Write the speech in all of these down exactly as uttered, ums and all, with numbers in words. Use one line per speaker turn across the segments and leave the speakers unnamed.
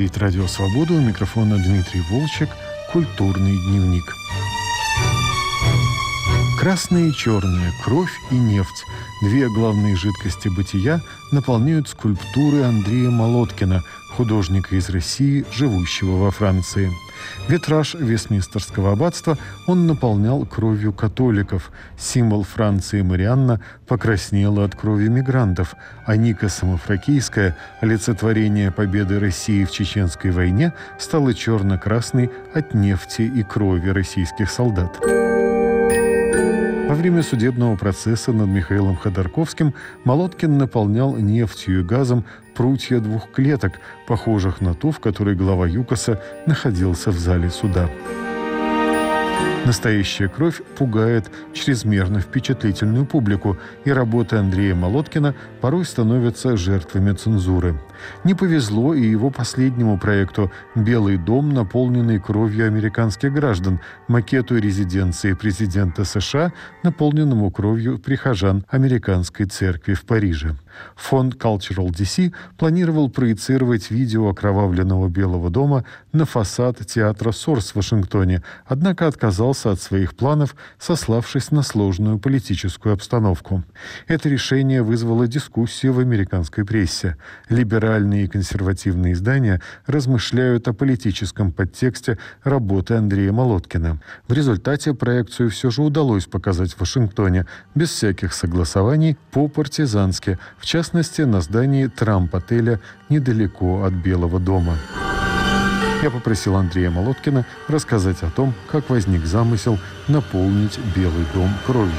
говорит Радио Свобода. У микрофона Дмитрий Волчек. Культурный дневник. Красное и черное, кровь и нефть. Две главные жидкости бытия наполняют скульптуры Андрея Молоткина, художника из России, живущего во Франции. Витраж Вестминстерского аббатства он наполнял кровью католиков. Символ Франции Марианна покраснела от крови мигрантов, а Ника Самофракийская, олицетворение победы России в Чеченской войне, стала черно-красной от нефти и крови российских солдат. Во время судебного процесса над Михаилом Ходорковским Молоткин наполнял нефтью и газом прутья двух клеток, похожих на ту, в которой глава ЮКОСа находился в зале суда. Настоящая кровь пугает чрезмерно впечатлительную публику, и работы Андрея Молоткина порой становятся жертвами цензуры. Не повезло и его последнему проекту «Белый дом, наполненный кровью американских граждан», макету резиденции президента США, наполненному кровью прихожан американской церкви в Париже. Фонд Cultural ди си планировал проецировать видео окровавленного Белого дома на фасад театра Сорс в Вашингтоне, однако отказался от своих планов, сославшись на сложную политическую обстановку. Это решение вызвало дискуссию в американской прессе. Либеральные и консервативные издания размышляют о политическом подтексте работы Андрея Молоткина. В результате проекцию все же удалось показать в Вашингтоне, без всяких согласований, по-партизански, в частности, на здании Трамп-отеля недалеко от Белого дома. Я попросил Андрея Молоткина рассказать о том, как возник замысел наполнить Белый дом кровью.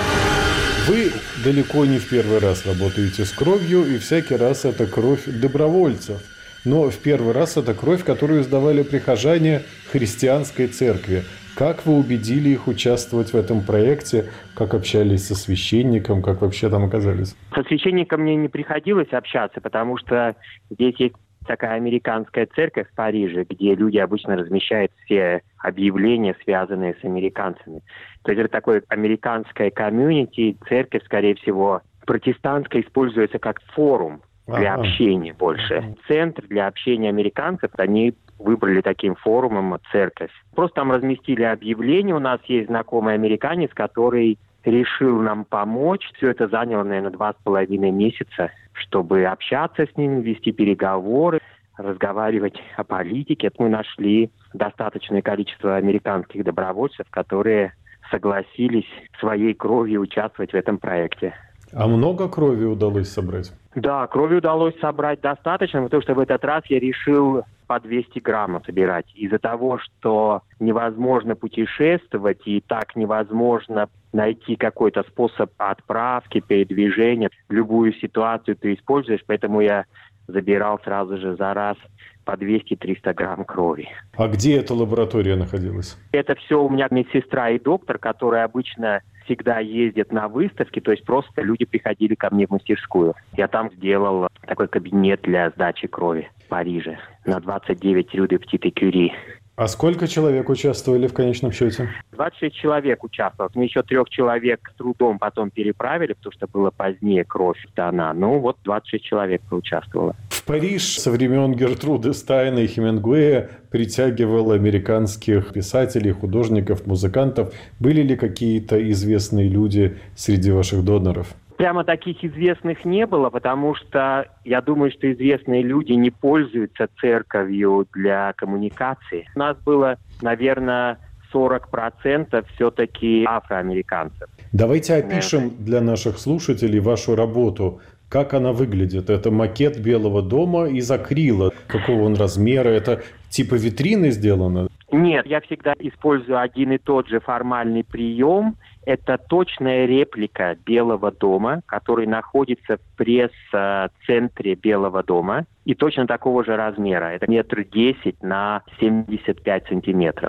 Вы далеко не в первый раз работаете с кровью, и всякий раз это кровь добровольцев. Но в первый раз это кровь, которую сдавали прихожане христианской церкви. Как вы убедили их участвовать в этом проекте? Как общались со священником? Как вообще там оказались?
Со священником мне не приходилось общаться, потому что здесь есть такая американская церковь в Париже, где люди обычно размещают все объявления, связанные с американцами. То есть это такое американское комьюнити, церковь, скорее всего, протестантская, используется как форум для ага. общения больше. Ага. Центр для общения американцев, они выбрали таким форумом церковь. Просто там разместили объявление. У нас есть знакомый американец, который решил нам помочь. Все это заняло, наверное, два с половиной месяца, чтобы общаться с ним, вести переговоры, разговаривать о политике. Мы нашли достаточное количество американских добровольцев, которые согласились своей кровью участвовать в этом проекте.
А много крови удалось собрать?
Да, крови удалось собрать достаточно, потому что в этот раз я решил по двести граммов собирать. Из-за того, что невозможно путешествовать и так невозможно найти какой-то способ отправки, передвижения, любую ситуацию ты используешь, поэтому я забирал сразу же за раз по двести-триста грамм крови.
А где эта лаборатория находилась?
Это все у меня медсестра и доктор, которые обычно всегда ездят на выставки, то есть просто люди приходили ко мне в мастерскую. Я там сделал такой кабинет для сдачи крови в Париже на двадцать девять рю де Птиты Кюри.
А сколько человек участвовали в конечном счете?
двадцать шесть человек участвовало. Мы еще трех человек с трудом потом переправили, потому что было позднее кровь дана. Ну вот двадцать шесть человек поучаствовало.
В Париж со времен Гертруды Стайна и Хемингуэя притягивал американских писателей, художников, музыкантов. Были ли какие-то известные люди среди ваших доноров?
Прямо таких известных не было, потому что я думаю, что известные люди не пользуются церковью для коммуникации. У нас было, наверное, сорок процентов все-таки афроамериканцев.
Давайте опишем для наших слушателей вашу работу. Как она выглядит? Это макет Белого дома из акрила. Какого он размера? Это типа витрины сделано?
Нет, я всегда использую один и тот же формальный прием. Это точная реплика Белого дома, который находится в пресс-центре Белого дома. И точно такого же размера. Это метр десять на семьдесят пять сантиметров.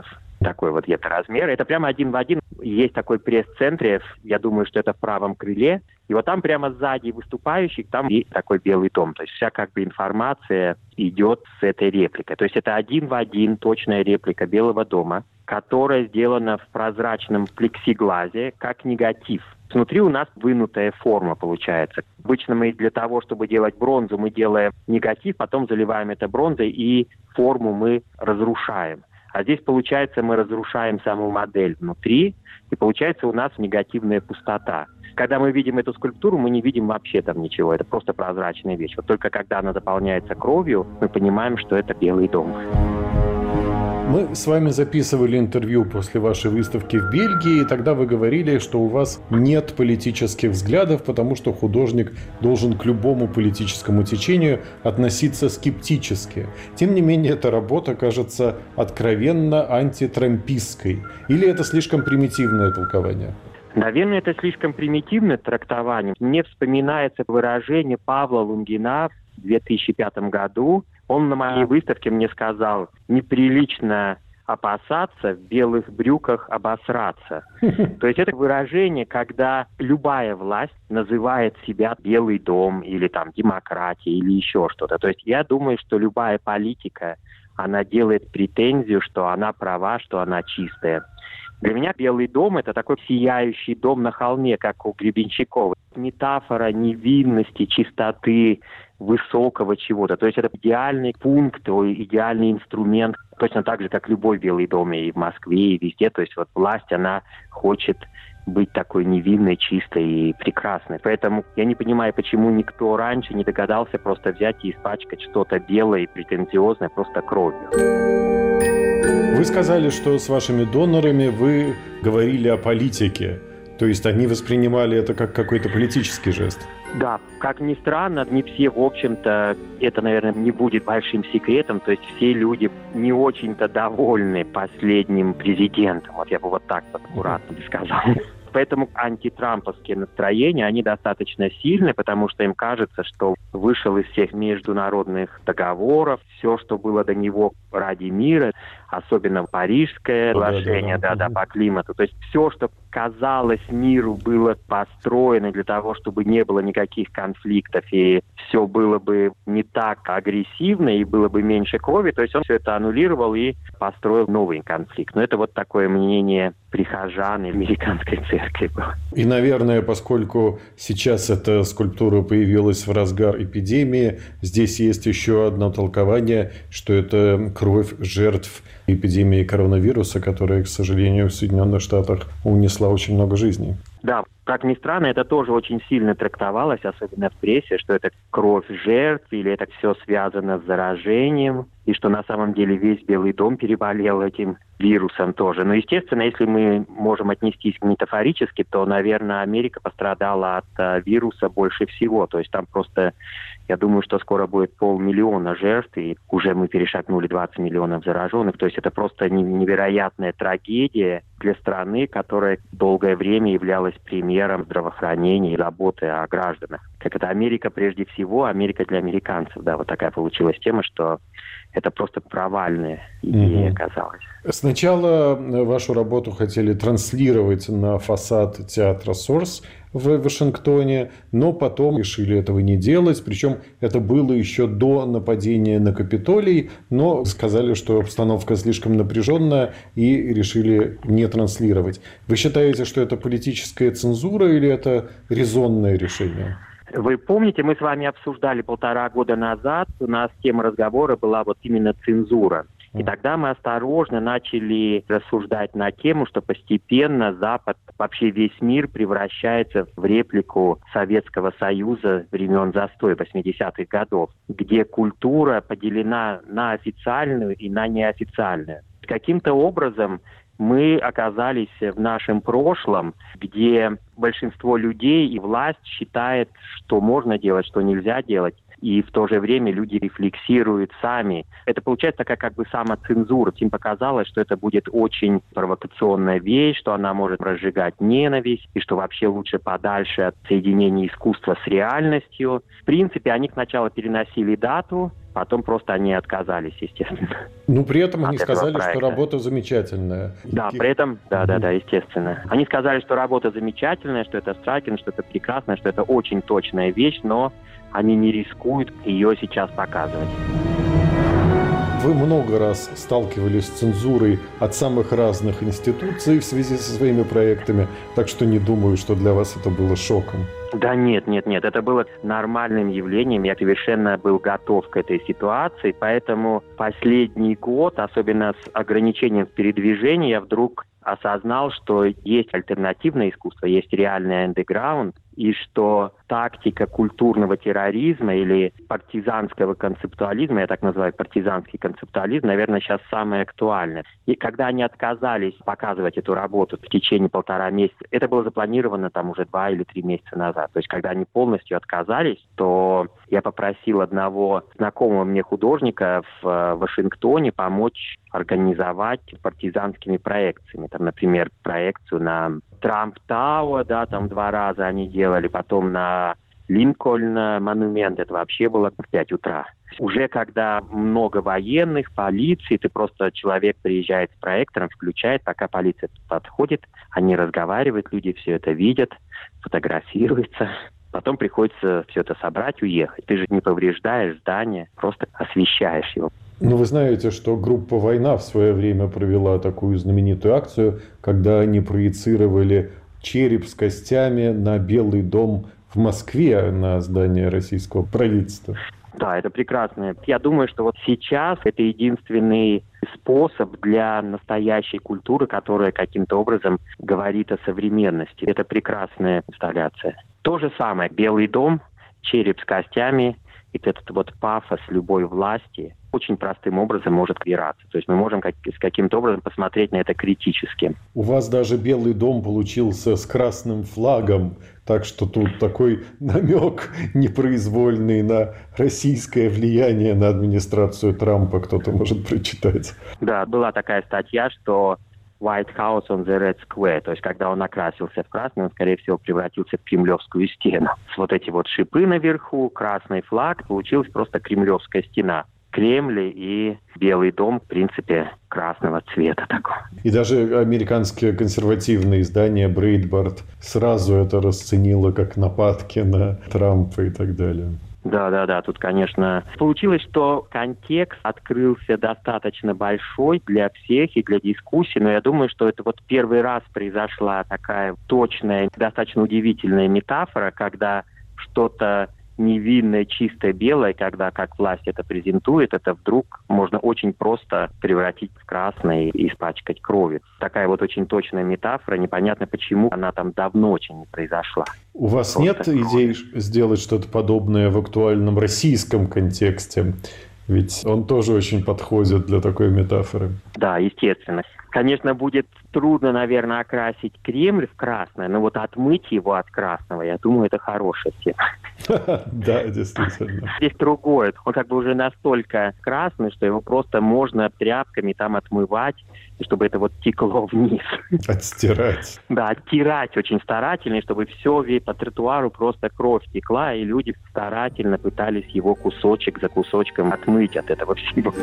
такой вот где-то размер. Это прямо один в один. Есть такой пресс-центр, я думаю, что это в правом крыле. И вот там прямо сзади выступающих, там есть такой Белый дом. То есть вся как бы информация идет с этой репликой. То есть это один в один точная реплика Белого дома, которая сделана в прозрачном плексиглазе, как негатив. Внутри у нас вынутая форма получается. Обычно мы для того, чтобы делать бронзу, мы делаем негатив, потом заливаем это бронзой, и форму мы разрушаем. А здесь, получается, мы разрушаем саму модель внутри, и получается у нас негативная пустота. Когда мы видим эту скульптуру, мы не видим вообще там ничего. Это просто прозрачная вещь. Вот только когда она заполняется кровью, мы понимаем, что это Белый дом.
Мы с вами записывали интервью после вашей выставки в Бельгии, и тогда вы говорили, что у вас нет политических взглядов, потому что художник должен к любому политическому течению относиться скептически. Тем не менее, эта работа кажется откровенно антитрампистской. Или это слишком примитивное толкование?
Наверное, это слишком примитивное трактование. Мне вспоминается выражение Павла Лунгина в две тысячи пятом году. Он на моей выставке мне сказал: неприлично опасаться, в белых брюках обосраться. То есть это выражение, когда любая власть называет себя Белый дом или там демократия или еще что-то. То есть я думаю, что любая политика, она делает претензию, что она права, что она чистая. Для меня Белый дом – это такой сияющий дом на холме, как у Гребенщикова. Метафора невинности, чистоты, высокого чего-то. То есть это идеальный пункт, идеальный инструмент, точно так же, как любой Белый дом и в Москве, и везде. То есть вот власть, она хочет быть такой невинной, чистой и прекрасной. Поэтому я не понимаю, почему никто раньше не догадался просто взять и испачкать что-то белое и претенциозное просто кровью.
Вы сказали, что с вашими донорами вы говорили о политике. То есть они воспринимали это как какой-то политический жест?
Да, как ни странно, не все, в общем-то, это, наверное, не будет большим секретом. То есть все люди не очень-то довольны последним президентом. Вот я бы вот так вот аккуратно бы сказал. Поэтому антитрамповские настроения, они достаточно сильны, потому что им кажется, что вышел из всех международных договоров, все, что было до него ради мира, особенно Парижское соглашение, да, да, да, по климату. То есть все, что казалось миру, было построено для того, чтобы не было никаких конфликтов, и все было бы не так агрессивно, и было бы меньше крови. То есть он все это аннулировал и построил новый конфликт. Но это вот такое мнение прихожан американской церкви было.
И, наверное, поскольку сейчас эта скульптура появилась в разгар эпидемии, здесь есть еще одно толкование, что это кровь жертв эпидемии коронавируса, которая, к сожалению, в Соединенных Штатах унесла очень много жизней.
Да, как ни странно, это тоже очень сильно трактовалось, особенно в прессе, что это кровь жертв, или это все связано с заражением, и что на самом деле весь Белый дом переболел этим вирусом тоже. Но, естественно, если мы можем отнестись метафорически, то, наверное, Америка пострадала от а, вируса больше всего. То есть там просто, я думаю, что скоро будет полмиллиона жертв, и уже мы перешагнули двадцать миллионов зараженных. То есть это просто невероятная трагедия для страны, которая долгое время являлась примером здравоохранения и заботы о гражданах. Как это Америка прежде всего, Америка для американцев. Да, вот такая получилась тема, что это просто провальная идея mm-hmm. оказалась.
Сначала вашу работу хотели транслировать на фасад театра Source в Вашингтоне, но потом решили этого не делать. Причем это было еще до нападения на Капитолий, но сказали, что обстановка слишком напряженная, и решили не транслировать. Вы считаете, что это политическая цензура или это резонное решение?
Вы помните, мы с вами обсуждали полтора года назад, у нас тема разговора была вот именно цензура. И тогда мы осторожно начали рассуждать на тему, что постепенно Запад, вообще весь мир превращается в реплику Советского Союза времен застоя восьмидесятых годов, где культура поделена на официальную и на неофициальную. Каким-то образом мы оказались в нашем прошлом, где большинство людей и власть считает, что можно делать, что нельзя делать. И в то же время люди рефлексируют сами. Это получается такая как бы самоцензура. Им показалось, что это будет очень провокационная вещь, что она может разжигать ненависть, и что вообще лучше подальше от соединения искусства с реальностью. В принципе, они сначала переносили дату, потом просто они отказались, естественно.
Ну, при этом они
От этого
сказали,
проекта.
что работа замечательная.
Да,
И-
при этом, да, да, да, естественно. Они сказали, что работа замечательная, что это страйкинг, что это прекрасно, что это очень точная вещь, но они не рискуют ее сейчас показывать.
Вы много раз сталкивались с цензурой от самых разных институций в связи со своими проектами, так что не думаю, что для вас это было шоком.
Да нет, нет, нет, это было нормальным явлением, я совершенно был готов к этой ситуации, поэтому последний год, особенно с ограничением в передвижении, я вдруг осознал, что есть альтернативное искусство, есть реальный андеграунд, и что тактика культурного терроризма или партизанского концептуализма, я так называю партизанский концептуализм, наверное, сейчас самое актуальное. И когда они отказались показывать эту работу в течение полтора месяца, это было запланировано там уже два или три месяца назад. То есть, когда они полностью отказались, то я попросил одного знакомого мне художника в Вашингтоне помочь организовать партизанскими проекциями. Там, например, проекцию на Трамп Тауэр, да, там два раза они делали, потом на Линкольн монумент, это вообще было в пять утра. Уже когда много военных, полиции, ты просто, человек приезжает с проектором, включает, пока полиция подходит, они разговаривают, люди все это видят, фотографируются. Потом приходится все это собрать, уехать. Ты же не повреждаешь здание, просто освещаешь его.
Ну, вы знаете, что группа «Война» в свое время провела такую знаменитую акцию, когда они проецировали череп с костями на Белый дом в Москве, на здание российского правительства.
Да, это прекрасно. Я думаю, что вот сейчас это единственный способ для настоящей культуры, которая каким-то образом говорит о современности. Это прекрасная инсталляция. То же самое. Белый дом, череп с костями, и этот вот пафос любой власти очень простым образом может убираться. То есть мы можем как, с каким-то образом посмотреть на это критически.
У вас даже Белый дом получился с красным флагом, так что тут такой намек непроизвольный на российское влияние на администрацию Трампа кто-то может прочитать.
Да, была такая статья, что White House on the Red Square, то есть когда он окрасился в красный, он, скорее всего, превратился в кремлевскую стену. С вот эти вот шипы наверху, красный флаг, получилась просто кремлевская стена. Кремль и Белый дом, в принципе, красного цвета такого.
И даже американские консервативные издания Breitbart сразу это расценило как нападки на Трампа и так далее.
Да, да, да, тут, конечно, получилось, что контекст открылся достаточно большой для всех и для дискуссий, но я думаю, что это вот первый раз произошла такая точная, достаточно удивительная метафора, когда что-то невинное, чистое, белое, когда как власть это презентует, это вдруг можно очень просто превратить в красное и испачкать кровью. Такая вот очень точная метафора, непонятно почему она там давно очень не произошла.
У вас
Просто
нет
кровь.
идей сделать что-то подобное в актуальном российском контексте? Ведь он тоже очень подходит для такой метафоры.
Да, естественно. Конечно, будет трудно, наверное, окрасить Кремль в красное, но вот отмыть его от красного, я думаю, это хорошая тема.
Да, действительно.
Здесь другое. Он как бы уже настолько красный, что его просто можно тряпками там отмывать, и чтобы это вот текло вниз.
Отстирать.
Да, оттирать очень старательно, чтобы все по тротуару просто кровь текла, и люди старательно пытались его кусочек за кусочком отмыть от этого всего.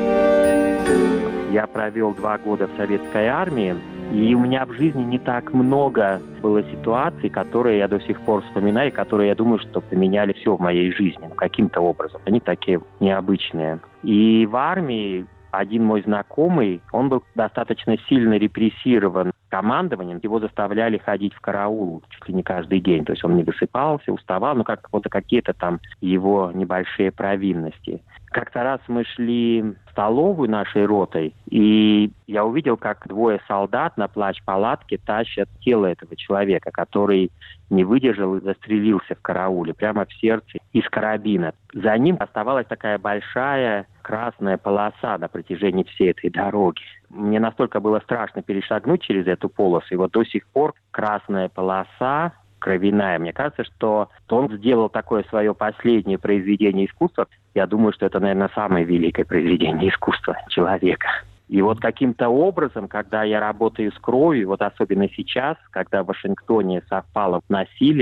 Я провел два года в советской армии, и у меня в жизни не так много было ситуаций, которые я до сих пор вспоминаю, которые, я думаю, что поменяли все в моей жизни, ну, каким-то образом. Они такие необычные. И в армии один мой знакомый, он был достаточно сильно репрессирован командованием, его заставляли ходить в караул чуть ли не каждый день. То есть он не высыпался, уставал, ну как вот какие-то там его небольшие провинности. Как-то раз мы шли в столовую нашей ротой, и я увидел, как двое солдат на плащ-палатке тащат тело этого человека, который не выдержал и застрелился в карауле, прямо в сердце, из карабина. За ним оставалась такая большая красная полоса на протяжении всей этой дороги. Мне настолько было страшно перешагнуть через эту полосу, и вот до сих пор красная полоса, кровяная. Мне кажется, что он сделал такое свое последнее произведение искусства. Я думаю, что это, наверное, самое великое произведение искусства человека. И вот каким-то образом, когда я работаю с кровью, вот особенно сейчас, когда в Вашингтоне совпало насилие,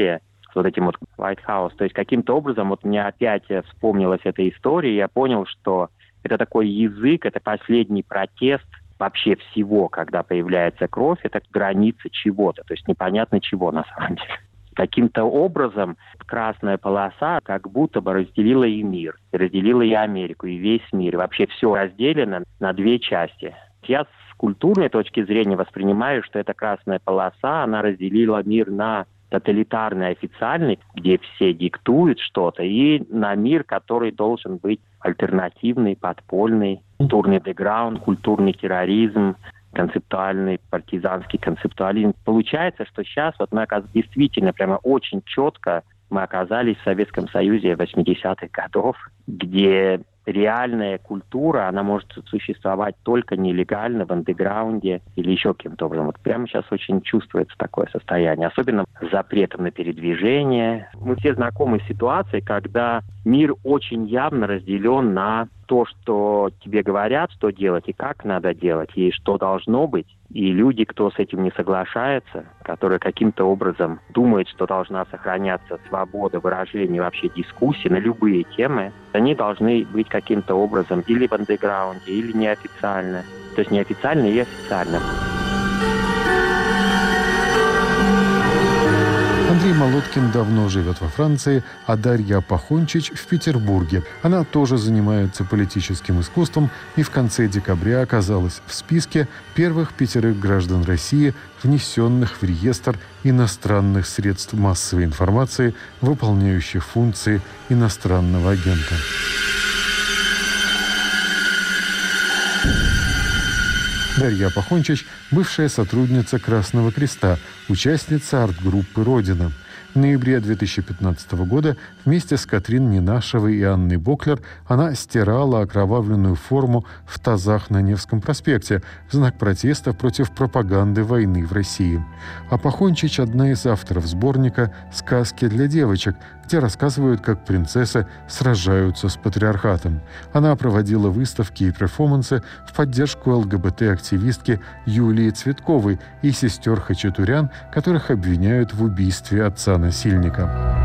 с вот этим вот White House. То есть каким-то образом вот мне опять вспомнилась эта история, и я понял, что это такой язык, это последний протест вообще всего, когда появляется кровь, это граница чего-то, то есть непонятно чего на самом деле. Каким-то образом красная полоса как будто бы разделила и мир, и разделила и Америку, и весь мир. И вообще все разделено на две части. Я с культурной точки зрения воспринимаю, что эта красная полоса, она разделила мир на тоталитарный, официальный, где все диктуют что-то, и на мир, который должен быть альтернативный, подпольный, культурный бэкграунд, культурный терроризм, концептуальный, партизанский концептуализм. Получается, что сейчас вот мы действительно прямо очень четко мы оказались в Советском Союзе восьмидесятых годов, где реальная культура, она может существовать только нелегально, в андеграунде или еще каким-то образом. Вот прямо сейчас очень чувствуется такое состояние, особенно с запретом на передвижение. Мы все знакомы с ситуацией, когда мир очень явно разделен на то, что тебе говорят, что делать и как надо делать, и что должно быть. И люди, кто с этим не соглашается, которые каким-то образом думают, что должна сохраняться свобода выражения, вообще дискуссии на любые темы, они должны быть каким-то образом или в андеграунде, или неофициально. То есть неофициально и официально.
Андрей Молоткин давно живет во Франции, а Дарья Пахончич в Петербурге. Она тоже занимается политическим искусством и в конце декабря оказалась в списке первых пятерых граждан России, внесенных в реестр иностранных средств массовой информации, выполняющих функции иностранного агента. Дарья Пахончич – бывшая сотрудница Красного Креста, участница арт-группы «Родина». В ноябре две тысячи пятнадцатого года вместе с Катрин Ненашевой и Анной Боклер она стирала окровавленную форму в тазах на Невском проспекте в знак протеста против пропаганды войны в России. А Пахончич – одна из авторов сборника «Сказки для девочек», где рассказывают, как принцессы сражаются с патриархатом. Она проводила выставки и перформансы в поддержку ЛГБТ-активистки Юлии Цветковой и сестер Хачатурян, которых обвиняют в убийстве отца-насильника.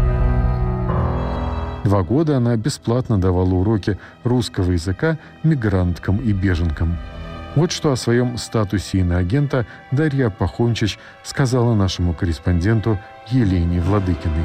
Два года она бесплатно давала уроки русского языка мигранткам и беженкам. Вот что о своем статусе иноагента Дарья Пахончич сказала нашему корреспонденту Елене Владыкиной.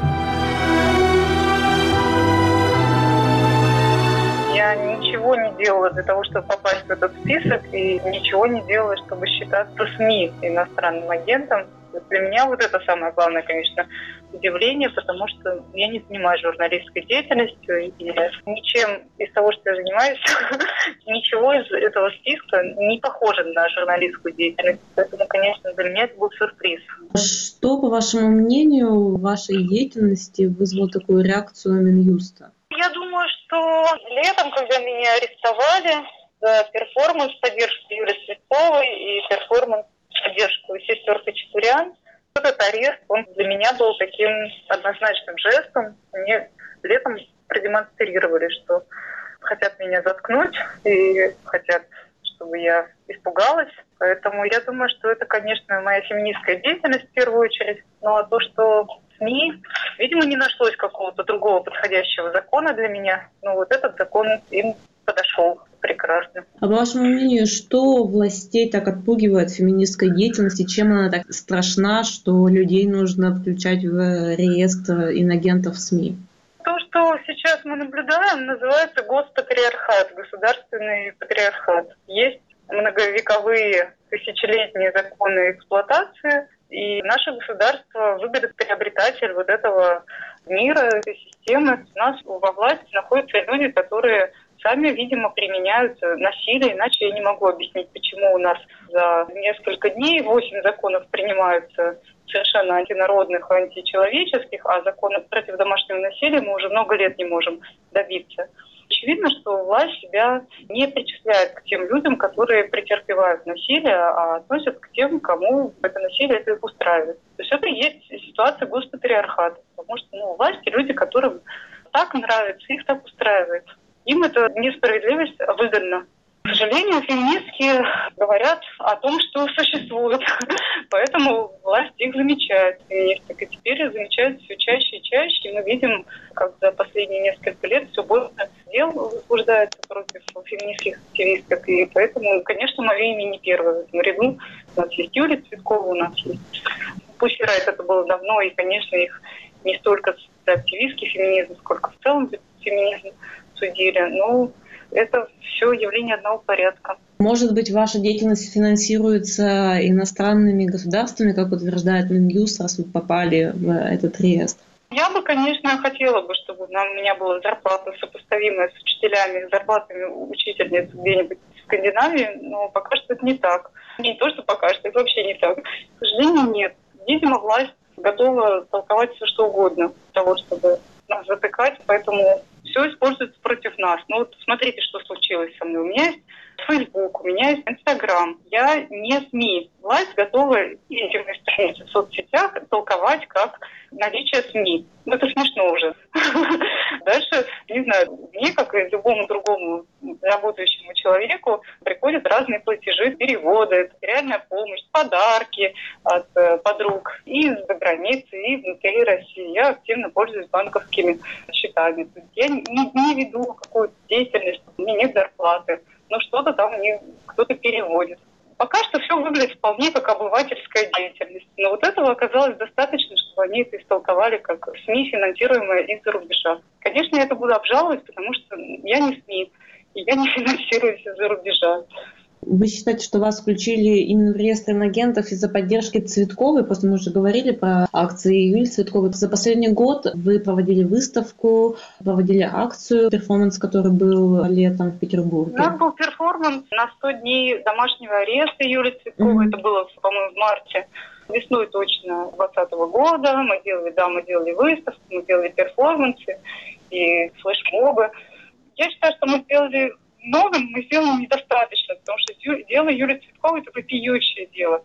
Ничего не делала для того, чтобы попасть в этот список, и ничего не делала, чтобы считаться СМИ иностранным агентом. Для меня вот это самое главное, конечно, удивление, потому что я не занимаюсь журналистской деятельностью, и ничем из того, что я занимаюсь, ничего из этого списка не похоже на журналистскую деятельность. Поэтому, конечно, для меня это был сюрприз.
Что, по вашему мнению, в вашей деятельности вызвало такую реакцию Минюста?
Я думаю, что летом, когда меня арестовали за перформанс поддержку Юлии Цветковой и перформанс поддержку сестер Хачатурян, этот арест, он для меня был таким однозначным жестом. Мне летом продемонстрировали, что хотят меня заткнуть и хотят, чтобы я испугалась. Поэтому я думаю, что это, конечно, моя феминистская деятельность в первую очередь. Ну а то, что СМИ, видимо, не нашлось какого-то другого подходящего закона для меня. Но вот этот закон им подошел прекрасно.
А по вашему мнению, что властей так отпугивает феминистской деятельности? Чем она так страшна, что людей нужно включать в реестр инагентов СМИ?
То, что сейчас мы наблюдаем, называется госпатриархат, государственный патриархат. Есть многовековые, тысячелетние законы эксплуатации, и наше государство выгодоприобретатель вот этого мира, этой системы. У нас во власти находятся люди, которые сами, видимо, применяют насилие, иначе я не могу объяснить, почему у нас за несколько дней восемь законов принимаются совершенно антинародных, античеловеческих, а законов против домашнего насилия мы уже много лет не можем добиться. Очевидно, что власть себя не причисляет к тем людям, которые претерпевают насилие, а относят к тем, кому это насилие это устраивает. То есть это и есть ситуация госпатриархата, потому что ну, власти люди, которым так нравится, их так устраивает. Им это несправедливость, а выгодно. К сожалению, феминистки говорят о том, что существуют. Поэтому власть их замечает, феминисток. И теперь замечают все чаще и чаще. И мы видим, как за последние несколько лет все больше дел возбуждается против феминистских активисток. И поэтому, конечно, мое имя не первое в этом ряду. У нас есть Юлия Цветкова, у нас есть Pussy Riot, это было давно. И, конечно, их не столько за активистский феминизм, сколько в целом феминизм судили. Но это все явление одного порядка.
Может быть, ваша деятельность финансируется иностранными государствами, как утверждает Минюст, раз вы попали в этот реестр?
Я бы, конечно, хотела бы, чтобы у меня была зарплата сопоставимая с учителями, зарплатами учительниц где-нибудь в Скандинавии, но пока что это не так. Не то, что пока что, это вообще не так. К сожалению, нет. Видимо, власть готова толковать все, что угодно для того, чтобы нас затыкать, поэтому все используется против нас. Ну вот смотрите, что случилось со мной. У меня есть Facebook, у меня есть Instagram. Я не СМИ. Власть готова интимные страницы в соцсетях толковать как наличие СМИ. Ну, это смешно уже. Дальше, не знаю, мне, как и любому другому работающему человеку, приходят разные платежи, переводы, реальная помощь, подарки от э, подруг и из-за границы, и внутри России. Я активно пользуюсь банковскими счетами. То есть я не, не веду какую-то деятельность, у меня нет зарплаты, но что-то там мне кто-то переводит. Пока что все выглядит вполне как обывательская деятельность. Но вот этого оказалось достаточно, чтобы они это истолковали как СМИ, финансируемые из-за рубежа. Конечно, я это буду обжаловать, потому что я не СМИ, и я не финансируюсь из-за рубежа.
Вы считаете, что вас включили именно в реестр инагентов из-за поддержки Цветковой? Просто мы уже говорили про акции Юлии Цветковой. За последний год вы проводили выставку, проводили акцию, перформанс, который был летом в Петербурге.
У нас был перформанс на сто дней домашнего ареста Юлии Цветковой. Mm-hmm. Это было, по-моему, в марте. Весной точно двадцатого года. Мы делали, да, мы делали выставку, мы делали перформансы и флешмобы. Я считаю, что мы сделали много, мы сделали недостаточно, потому что дело Юлии Цветковой – это вопиющее дело.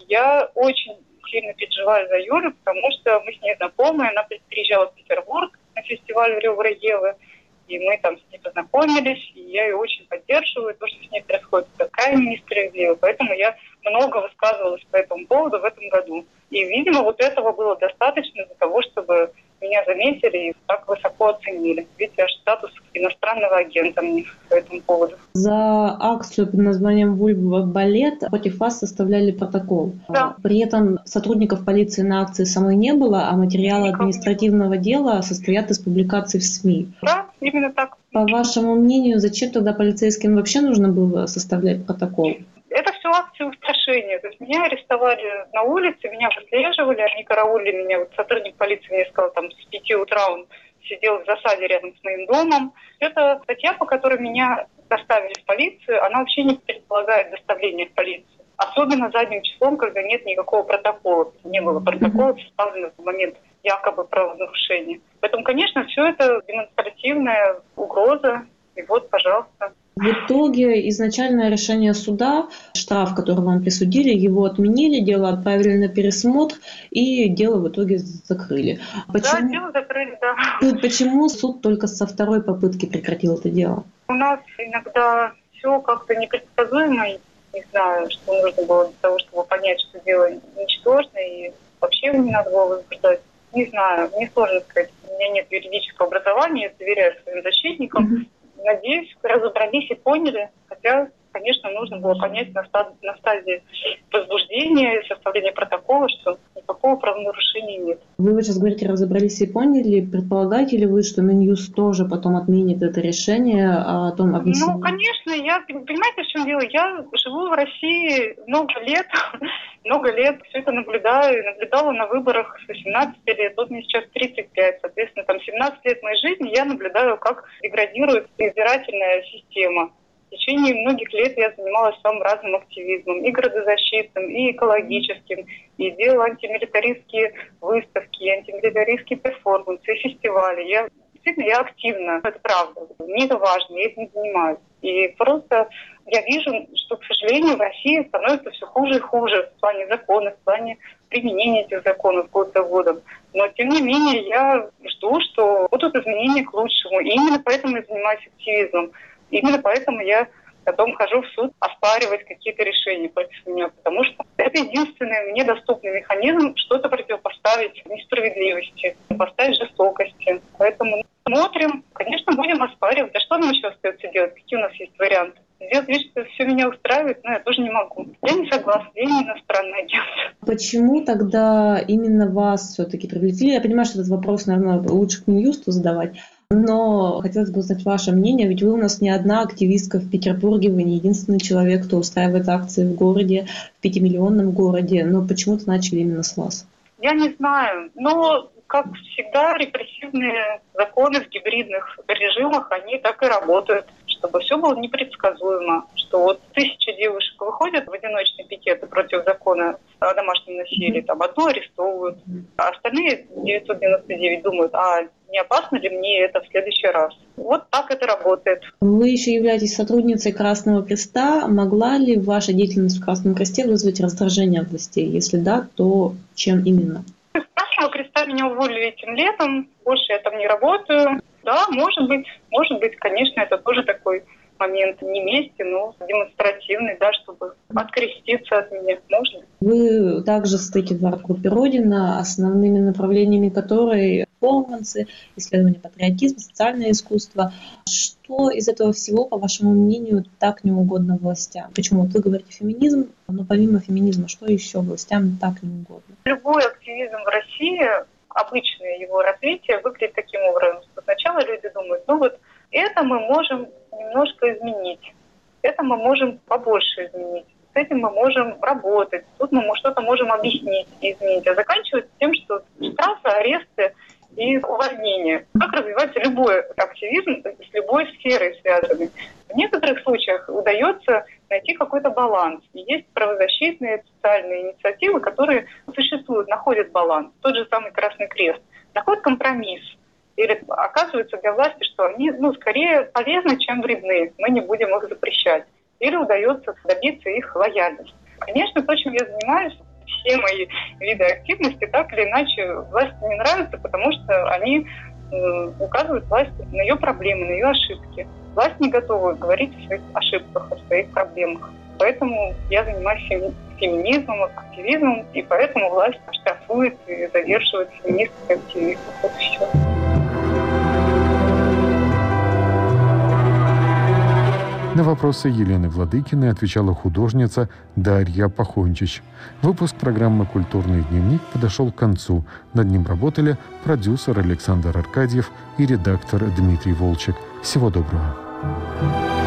Я очень сильно переживаю за Юлю, потому что мы с ней знакомы, она приезжала в Петербург на фестиваль «Ребра Евы», и мы там с ней познакомились, и я ее очень поддерживаю. То, что с ней происходит, это крайне несправедливо. Поэтому я много высказывалась по этому поводу в этом году. И, видимо, вот этого было достаточно для того, чтобы меня заметили и так высоко оценили. Ведь аж статус иностранного агента мне по этому поводу.
За акцию под названием «Вульва балет» против вас составляли протокол.
Да.
При этом сотрудников полиции на акции самой не было, а материалы Никого административного дела состоят из публикаций в СМИ.
Да, именно так.
По вашему мнению, зачем тогда полицейским вообще нужно было составлять протокол?
Это все акции устрашения. То есть меня арестовали на улице, меня выслеживали, они караулили меня. Вот сотрудник полиции мне сказал, там с пяти утра он сидел в засаде рядом с моим домом. Это статья, по которой меня доставили в полицию, она вообще не предполагает доставление в полицию. Особенно задним числом, когда нет никакого протокола. Не было протокола, составленного в момент якобы правонарушения. Поэтому, конечно, все это демонстративная угроза. И вот, пожалуйста.
В итоге изначальное решение суда, штраф, который вам присудили, его отменили, дело отправили на пересмотр, и дело в итоге закрыли.
Почему? Да, дело закрыли, да.
Почему суд только со второй попытки прекратил это дело?
У нас иногда все как-то непредсказуемо. Не знаю, что нужно было для того, чтобы понять, что дело ничтожно, и вообще его не надо было возбуждать. Не знаю, мне сложно сказать. У меня нет юридического образования, я доверяю своим защитникам. Mm-hmm. Надеюсь, разобрались и поняли, хотя, конечно, нужно было понять на стадии, на стадии возбуждения, составления протокола, что никакого правонарушения нет.
Вы вот сейчас говорите, разобрались и поняли. Предполагаете ли вы, что Минюст тоже потом отменит это решение о том объяснении?
Ну, конечно, я, понимаете, в чем дело? Я живу в России много лет, много лет все это наблюдаю, наблюдала на выборах с восемнадцати лет, вот мне сейчас тридцать пять, соответственно, там семнадцать лет моей жизни я наблюдаю, как деградирует избирательная система. В течение многих лет я занималась самым разным активизмом, и градозащитным, и экологическим, и делала антимилитаристские выставки, и антимилитаристские перформансы, и фестивали. Я, действительно, я активна, это правда. Мне это важно, я этим занимаюсь. И просто я вижу, что, к сожалению, в России становится все хуже и хуже в плане законов, в плане применения этих законов год за годом. Но, тем не менее, я жду, что будут изменения к лучшему. И именно поэтому я занимаюсь активизмом. Именно поэтому я Потом хожу в суд оспаривать какие-то решения против меня, потому что это единственный мне доступный механизм что-то противопоставить несправедливости, поставить жестокости. Поэтому смотрим, конечно, будем оспаривать. Да что нам еще остается делать? Какие у нас есть варианты? Сделать вид, что все меня устраивает, но я тоже не могу. Я не согласна, я не иностранная агент.
Почему тогда именно вас все-таки привлекли? Я понимаю, что этот вопрос, наверное, лучше к Минюсту задавать, но хотелось бы узнать ваше мнение, ведь вы у нас не одна активистка в Петербурге, вы не единственный человек, кто устраивает акции в городе, в пятимиллионном городе, но почему-то начали именно с вас.
Я не знаю, но, как всегда, репрессивные законы в гибридных режимах, они так и работают, чтобы все было непредсказуемо, что вот тысяча девушек выходят в одиночные пикеты против закона о домашнем насилии, там одну арестовывают, а остальные девятьсот девяносто девять думают, а не опасно ли мне это в следующий раз. Вот так это работает.
Вы еще являетесь сотрудницей Красного Креста. Могла ли ваша деятельность в Красном Кресте вызвать раздражение от властей? Если да, то чем именно?
С Красного Креста меня уволили этим летом. Больше я там не работаю. Да, может быть, может быть, конечно, это тоже такой момент не мести, но демонстративный, да, чтобы откреститься от меня, можно.
Вы также стоите в арт-группе «Родина», основными направлениями которой перформансы, исследование патриотизма, социальное искусство. Что из этого всего, по вашему мнению, так не угодно властям? Почему? Вот вы говорите феминизм, но помимо феминизма, что еще властям так не угодно?
Любой активизм в России, обычное его развитие выглядит таким образом, что сначала люди думают, ну вот это мы можем немножко изменить, это мы можем побольше изменить, с этим мы можем работать, тут мы что-то можем объяснить и изменить, а заканчивается тем, что штрафы, аресты и увольнения. Как развивается любой активизм с любой сферой связанный. В некоторых случаях удается найти какой-то баланс. И есть правозащитные социальные инициативы, которые существуют, находят баланс. Тот же самый Красный Крест находит компромисс. Или оказывается для власти, что они ну, скорее полезны, чем вредны. Мы не будем их запрещать. Или удается добиться их лояльности. Конечно, то, чем я занимаюсь, все мои виды активности так или иначе власти не нравятся, потому что они э, указывают власти на ее проблемы, на ее ошибки. Власть не готова говорить о своих ошибках, о своих проблемах. Поэтому я занимаюсь феми- феминизмом, активизмом, и поэтому власть штрафует и задерживает феминистов и активистов. Вот и все.
На вопросы Елены Владыкиной отвечала художница Дарья Пахончич. Выпуск программы «Культурный дневник» подошел к концу. Над ним работали продюсер Александр Аркадьев и редактор Дмитрий Волчек. Всего доброго.